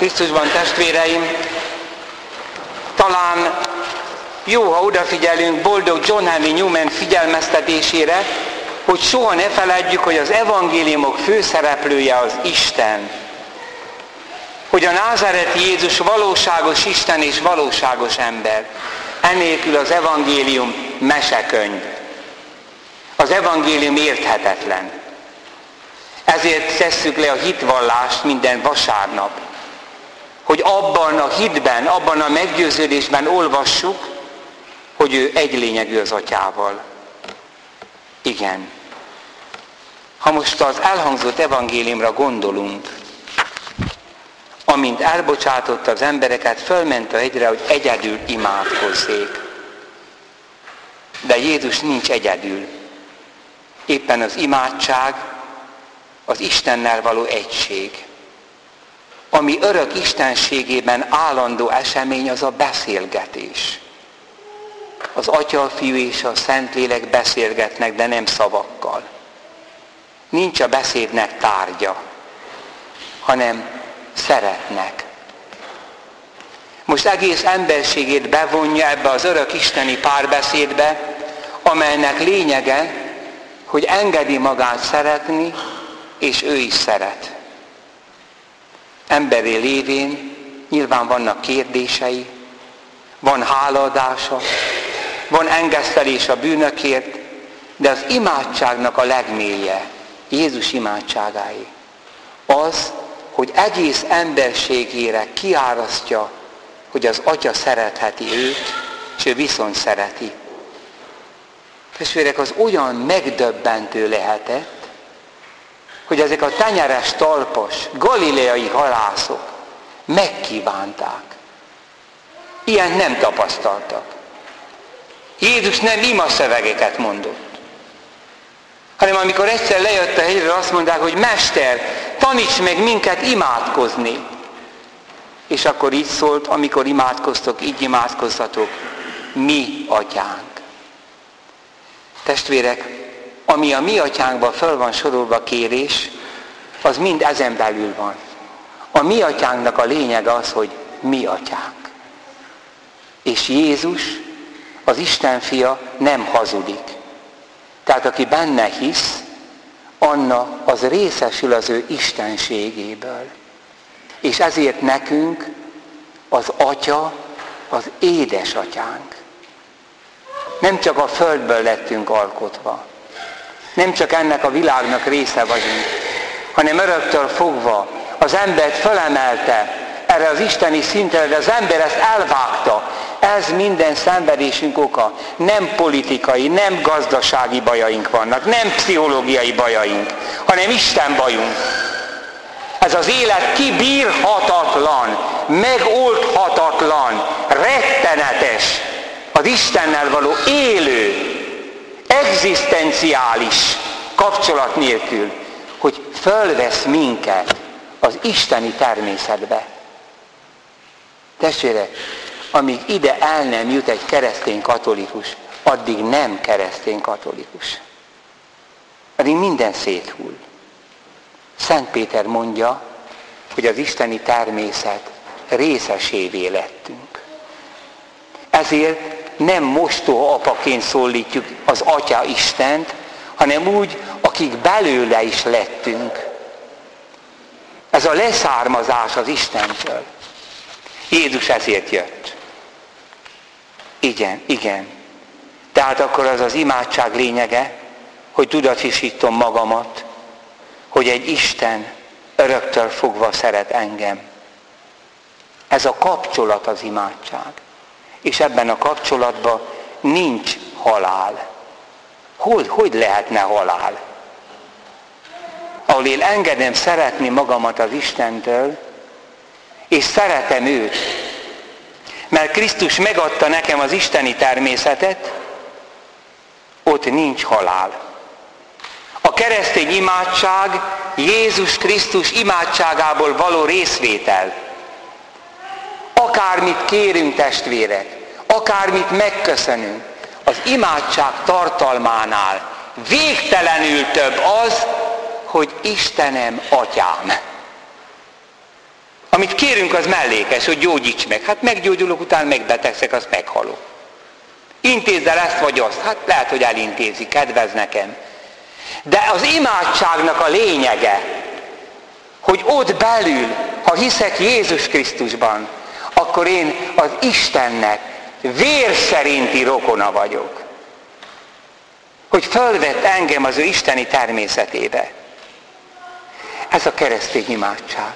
Krisztusban, testvéreim, talán jó, ha odafigyelünk boldog John Henry Newman figyelmeztetésére, hogy soha ne feledjük, hogy az evangéliumok főszereplője az Isten. Hogy a názáreti Jézus valóságos Isten és valóságos ember. Enélkül az evangélium mesekönyv. Az evangélium érthetetlen. Ezért tesszük le a hitvallást minden vasárnap. Hogy abban a hitben, abban a meggyőződésben olvassuk, hogy ő egy lényegű az Atyával. Igen. Ha most az elhangzott evangéliumra gondolunk, amint elbocsátotta az embereket, fölment a hegyre, hogy egyedül imádkozzék. De Jézus nincs egyedül. Éppen az imádság, az Istennel való egység. Ami örök istenségében állandó esemény, az a beszélgetés. Az Atya, a Fiú és a Szentlélek beszélgetnek, de nem szavakkal. Nincs a beszédnek tárgya, hanem szeretnek. Most egész emberségét bevonja ebbe az örök isteni párbeszédbe, amelynek lényege, hogy engedi magát szeretni, és ő is szeret. Emberi lévén nyilván vannak kérdései, van hálaadása, van engesztelés a bűnökért, de az imádságnak a legmélye, Jézus imádságáé, az, hogy egész emberségére kiárasztja, hogy az Atya szeretheti őt, és ő viszont szereti. Testvérek, az olyan megdöbbentő lehetett, hogy ezek a tenyeres talpas, galileai halászok megkívánták. Ilyen nem tapasztaltak. Jézus nem imaszövegeket mondott, hanem amikor egyszer lejött a hegyre, azt mondták, hogy Mester, taníts meg minket imádkozni. És akkor így szólt, amikor imádkoztok, így imádkozzatok, mi Atyánk. Testvérek, ami a mi Atyánkban föl van sorolva kérés, az mind ezen belül van. A mi Atyánknak a lényeg az, hogy mi Atyánk. És Jézus, az Isten fia nem hazudik. Tehát aki benne hisz, anna az részesül az ő istenségéből. És ezért nekünk az Atya az édesatyánk. Nem csak a földből lettünk alkotva, nem csak ennek a világnak része vagyunk, hanem öröktől fogva az embert fölemelte erre az isteni szintre, de az ember ezt elvágta. Ez minden szenvedésünk oka. Nem politikai, nem gazdasági bajaink vannak, nem pszichológiai bajaink, hanem Isten bajunk. Ez az élet kibírhatatlan, megoldhatatlan, rettenetes, az Istennel való élő, egzisztenciális kapcsolat nélkül, hogy fölvesz minket az isteni természetbe. Testvérek, amíg ide el nem jut egy keresztény katolikus, addig nem keresztény katolikus. Addig minden széthull. Szent Péter mondja, hogy az isteni természet részesévé lettünk. Ezért nem mostoha apaként szólítjuk az Atya Istent, hanem úgy, akik belőle is lettünk. Ez a leszármazás az Istentől. Jézus ezért jött. Igen. Tehát akkor az az imádság lényege, hogy tudatosítom magamat, hogy egy Isten öröktől fogva szeret engem. Ez a kapcsolat az imádság. És ebben a kapcsolatban nincs halál. Hogy lehetne halál? Ahol én engedem szeretni magamat az Istentől, és szeretem őt, mert Krisztus megadta nekem az isteni természetet, ott nincs halál. A keresztény imádság Jézus Krisztus imádságából való részvétel. Akármit kérünk, testvérek, akármit megköszönünk, az imádság tartalmánál végtelenül több az, hogy Istenem, Atyám. Amit kérünk, az mellékes, hogy gyógyíts meg. Hát meggyógyulok, utána megbetegszek, azt meghalok. Intézd el ezt vagy azt. Hát lehet, hogy elintézi, kedvez nekem. De az imádságnak a lényege, hogy ott belül, ha hiszek Jézus Krisztusban, akkor én az Istennek vér szerinti rokona vagyok. Hogy fölvett engem az ő isteni természetébe. Ez a keresztény imádság.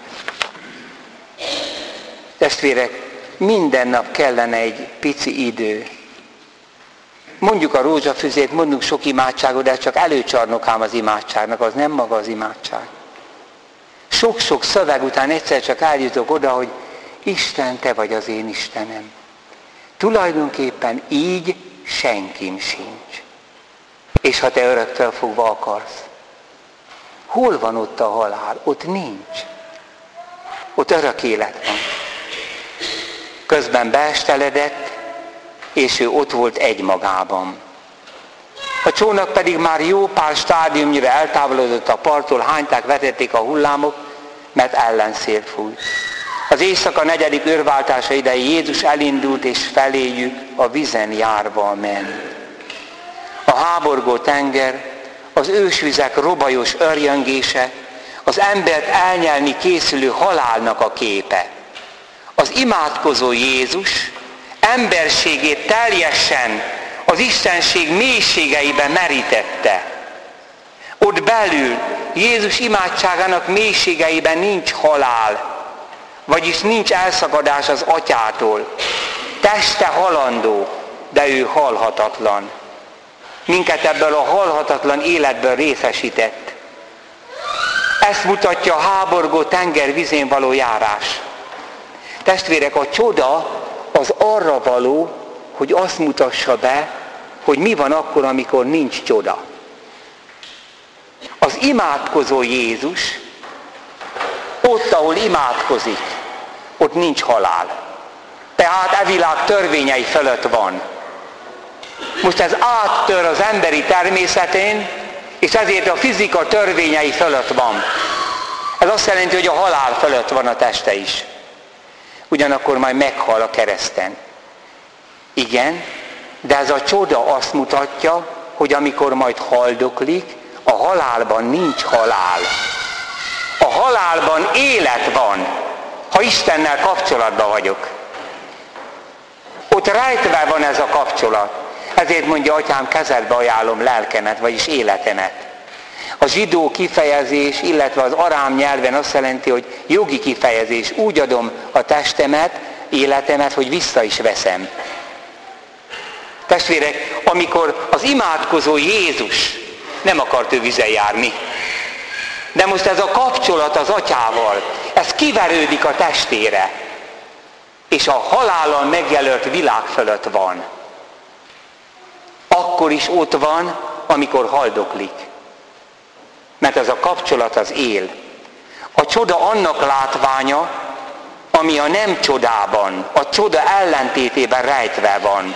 Testvérek, minden nap kellene egy pici idő. Mondjuk a rózsafüzét, mondjuk sok imádságot, de csak előcsarnokám az imádságnak, az nem maga az imádság. Sok-sok szöveg után egyszer csak eljutok oda, hogy Isten, te vagy az én Istenem. Tulajdonképpen így senkim sincs. És ha te öröktől fogva akarsz, hol van ott a halál? Ott nincs. Ott örök élet van. Közben beesteledett, és ő ott volt egymagában. A csónak pedig már jó pár stádiumnyira eltávolodott a parttól, hányták, vetették a hullámok, mert ellenszél fújt. Az éjszaka 4. őrváltása idején Jézus elindult, és feléjük a vízen járva ment. A háborgó tenger, az ősvizek robajos örjöngése, az embert elnyelni készülő halálnak a képe. Az imádkozó Jézus emberségét teljesen az istenség mélységeibe merítette. Ott belül Jézus imádságának mélységeiben nincs halál, vagyis nincs elszakadás az atyától. Teste halandó, de ő halhatatlan. Minket ebből a halhatatlan életből részesített. Ezt mutatja a háborgó tenger vízén való járás. Testvérek, a csoda az arra való, hogy azt mutassa be, hogy mi van akkor, amikor nincs csoda. Az imádkozó Jézus, ott, ahol imádkozik, ott nincs halál. Tehát e világ törvényei fölött van. Most ez áttör az emberi természetén, és ezért a fizika törvényei fölött van. Ez azt jelenti, hogy a halál fölött van a teste is. Ugyanakkor majd meghal a kereszten. Igen, de ez a csoda azt mutatja, hogy amikor majd haldoklik, a halálban nincs halál. A halálban élet van, ha Istennel kapcsolatban vagyok. Ott rejtve van ez a kapcsolat. Ezért mondja, atyám, kezedbe ajánlom lelkemet, vagyis életemet. A zsidó kifejezés, illetve az arám nyelven azt jelenti, hogy jogi kifejezés. Úgy adom a testemet, életemet, hogy vissza is veszem. Testvérek, amikor az imádkozó Jézus nem akart ő vízen járni, de most ez a kapcsolat az atyával, ez kiverődik a testére, és a halállal megjelölt világ fölött van. Akkor is ott van, amikor haldoklik. Mert ez a kapcsolat az él. A csoda annak látványa, ami a nem csodában, a csoda ellentétében rejtve van.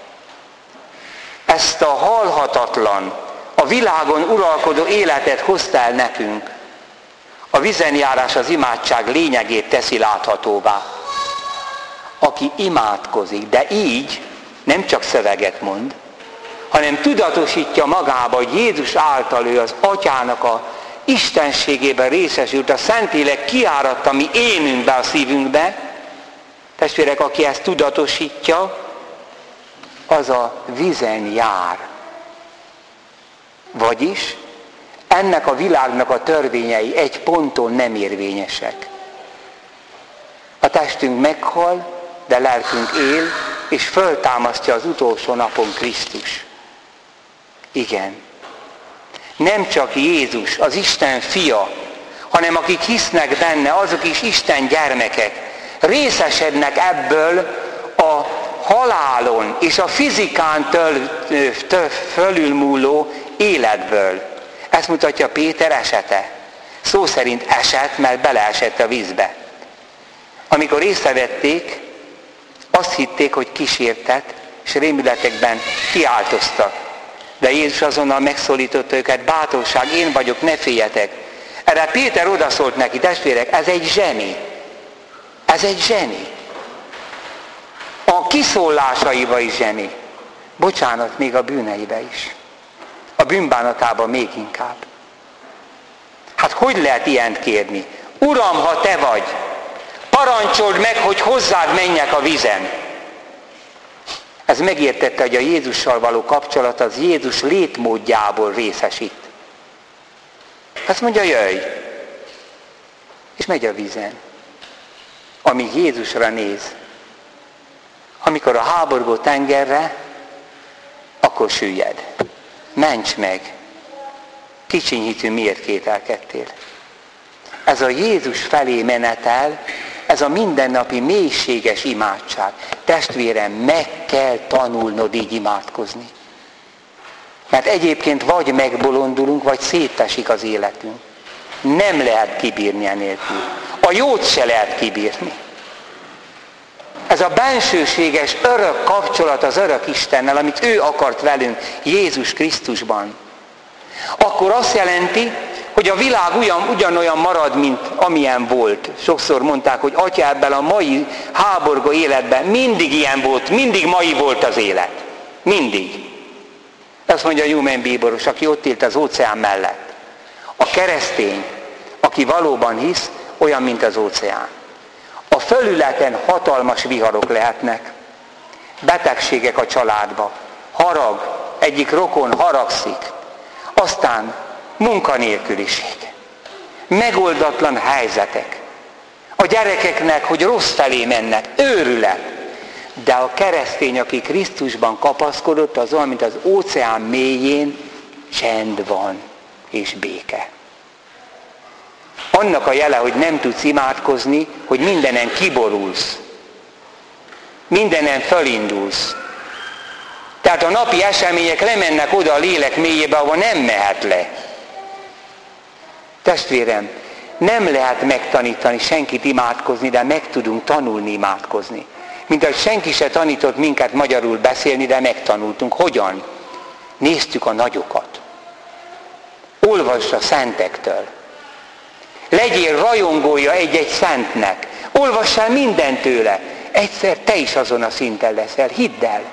Ezt a halhatatlan, a világon uralkodó életet hozta el nekünk. A vízenjárás az imádság lényegét teszi láthatóvá. Aki imádkozik, de így nem csak szöveget mond, hanem tudatosítja magába, hogy Jézus által ő az atyának a istenségében részesült, a Szentlélek kiáradt a mi énünkbe, a szívünkbe. Testvérek, aki ezt tudatosítja, az a vízen jár. Vagyis ennek a világnak a törvényei egy ponton nem érvényesek. A testünk meghal, de lelkünk él, és föltámasztja az utolsó napon Krisztus. Igen. Nem csak Jézus, az Isten fia, hanem akik hisznek benne, azok is Isten gyermekek, részesednek ebből a halálon és a fizikán fölülmúló életből. Ezt mutatja Péter esete. Szó szerint esett, mert beleesett a vízbe. Amikor észrevették, azt hitték, hogy kísértet, és rémületekben kiáltoztak. De Jézus azonnal megszólította őket, bátorság, én vagyok, ne féljetek. Erre Péter odaszólt neki, testvérek, ez egy zseni. Ez egy zseni. A kiszólásaiba is zseni. Bocsánat, még a bűneibe is. A bűnbánatában még inkább. Hát hogy lehet ilyent kérni? Uram, ha te vagy, parancsold meg, hogy hozzád menjek a vízen. Ez megértette, hogy a Jézussal való kapcsolat az Jézus létmódjából részesít. Azt mondja, jöjj! És megy a vízen. Amíg Jézusra néz. Amikor a háborgó tengerre, akkor süllyed. Ments meg! Kicsiny hitű, miért kételkedtél? Ez a Jézus felé menetel, ez a mindennapi mélységes imádság. Testvérem, meg kell tanulnod így imádkozni. Mert egyébként vagy megbolondulunk, vagy szétesik az életünk. Nem lehet kibírni enélkül. A jót se lehet kibírni. Ez a bensőséges örök kapcsolat az örök Istennel, amit ő akart velünk Jézus Krisztusban. Akkor azt jelenti, hogy a világ ugyanolyan marad, mint amilyen volt. Sokszor mondták, hogy Atya, ebben a mai háborgó életben mindig ilyen volt, mindig mai volt az élet. Mindig. Azt mondja Newman bíboros, aki ott élt az óceán mellett. A keresztény, aki valóban hisz, olyan, mint az óceán. A fölületen hatalmas viharok lehetnek. Betegségek a családba. Harag, egyik rokon haragszik. Aztán munkanélküliség. Megoldatlan helyzetek. A gyerekeknek, hogy rossz felé mennek. Őrület. De a keresztény, aki Krisztusban kapaszkodott, az olyan, mint az óceán mélyén, csend van és béke. Annak a jele, hogy nem tudsz imádkozni, hogy mindenen kiborulsz. Mindenen fölindulsz. Tehát a napi események lemennek oda a lélek mélyébe, ahol nem mehet le. Testvérem, nem lehet megtanítani senkit imádkozni, de meg tudunk tanulni imádkozni. Mint ahogy senki se tanított minket magyarul beszélni, de megtanultunk. Hogyan? Néztük a nagyokat. Olvass a szentektől. Legyél rajongója egy-egy szentnek. Olvass el mindent tőle. Egyszer te is azon a szinten leszel. Hidd el.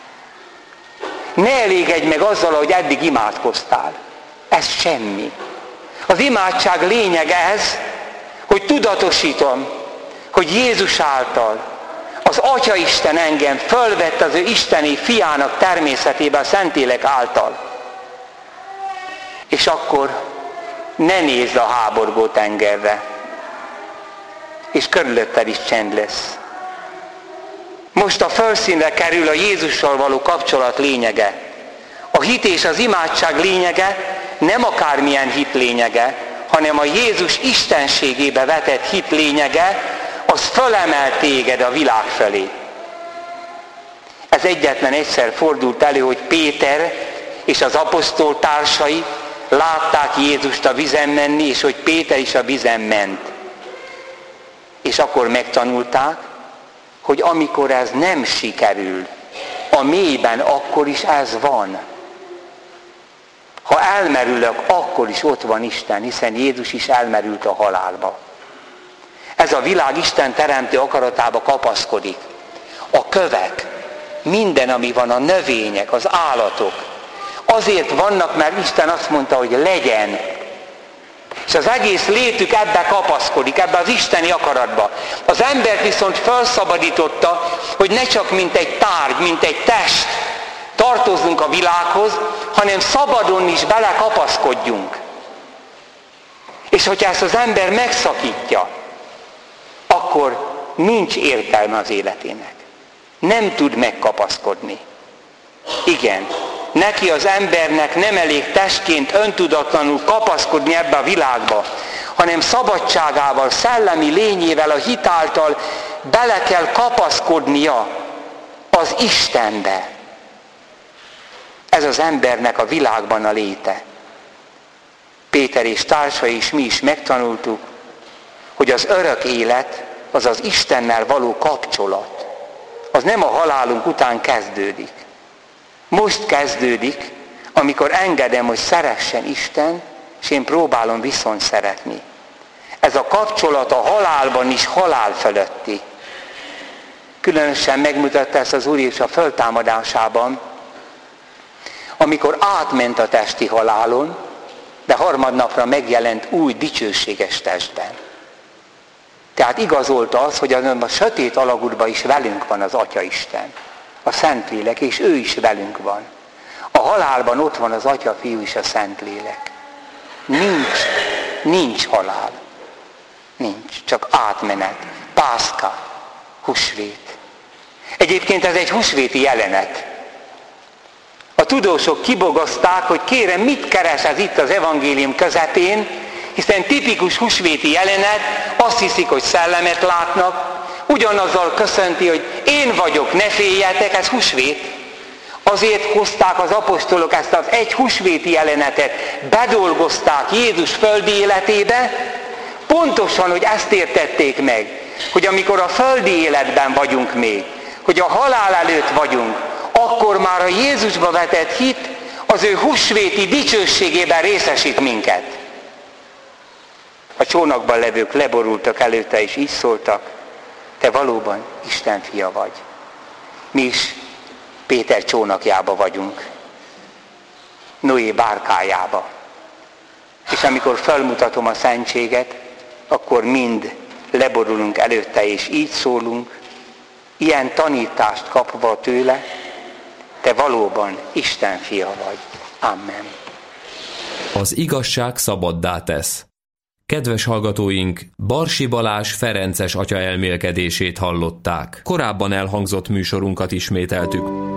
Ne elégedj meg azzal, hogy eddig imádkoztál. Ez semmi. Az imádság lényeg ez, hogy tudatosítom, hogy Jézus által az Atya Isten engem fölvett az ő isteni fiának természetébe a Szentlélek által. És akkor ne nézd a háborgó tengerre, és körülötted is csend lesz. Most a felszínre kerül a Jézussal való kapcsolat lényege. A hit és az imádság lényege nem akármilyen hit lényege, hanem a Jézus istenségébe vetett hit lényege, az fölemel téged a világ felé. Ez egyetlen egyszer fordult elő, hogy Péter és az apostol társai látták Jézust a vízen menni, és hogy Péter is a vízen ment. És akkor megtanulták, hogy amikor ez nem sikerül, a mélyben akkor is ez van. Ha elmerülök, akkor is ott van Isten, hiszen Jézus is elmerült a halálba. Ez a világ Isten teremtő akaratába kapaszkodik. A kövek, minden, ami van, a növények, az állatok. Azért vannak, mert Isten azt mondta, hogy legyen. És az egész létük ebbe kapaszkodik, ebbe az isteni akaratba. Az embert viszont felszabadította, hogy ne csak mint egy tárgy, mint egy test tartozzunk a világhoz, hanem szabadon is belekapaszkodjunk. És hogyha ezt az ember megszakítja, akkor nincs értelme az életének. Nem tud megkapaszkodni. Igen, neki az embernek nem elég testként öntudatlanul kapaszkodni ebbe a világba, hanem szabadságával, szellemi lényével, a hit által bele kell kapaszkodnia az Istenbe. Ez az embernek a világban a léte. Péter és társai is, mi is megtanultuk, hogy az örök élet, az az Istennel való kapcsolat, az nem a halálunk után kezdődik. Most kezdődik, amikor engedem, hogy szeressen Isten, és én próbálom viszont szeretni. ez a kapcsolat a halálban is halál fölötti. Különösen megmutatta ezt az Úr Jézus a föltámadásában, amikor átment a testi halálon, de harmadnapra megjelent új dicsőséges testben. Tehát igazolta az, hogy a sötét alagútban is velünk van az Atyaisten, a Szentlélek, és ő is velünk van. A halálban ott van az Atya, Fiú és a Szentlélek. Nincs halál. Nincs, csak átmenet. Pászka, húsvét. Egyébként ez egy húsvéti jelenet. A tudósok kibogozták, hogy kérem, mit keres ez itt az evangélium közepén, hiszen tipikus húsvéti jelenet, azt hiszik, hogy szellemet látnak, ugyanazzal köszönti, hogy én vagyok, ne féljetek, ez húsvét. Azért hozták az apostolok ezt az egy húsvéti jelenetet, bedolgozták Jézus földi életébe, pontosan, hogy ezt értették meg, hogy amikor a földi életben vagyunk még, hogy a halál előtt vagyunk, akkor már a Jézusba vetett hit az ő húsvéti dicsőségében részesít minket. A csónakban levők leborultak előtte, és így szóltak, te valóban Isten fia vagy. Mi is Péter csónakjába vagyunk, Noé bárkájába. És amikor felmutatom a szentséget, akkor mind leborulunk előtte, és így szólunk, ilyen tanítást kapva tőle, te valóban Isten fia vagy. Amen. Az igazság szabaddá tesz. Kedves hallgatóink, Barsi Balázs ferences atya elmélkedését hallották. Korábban elhangzott műsorunkat ismételtük.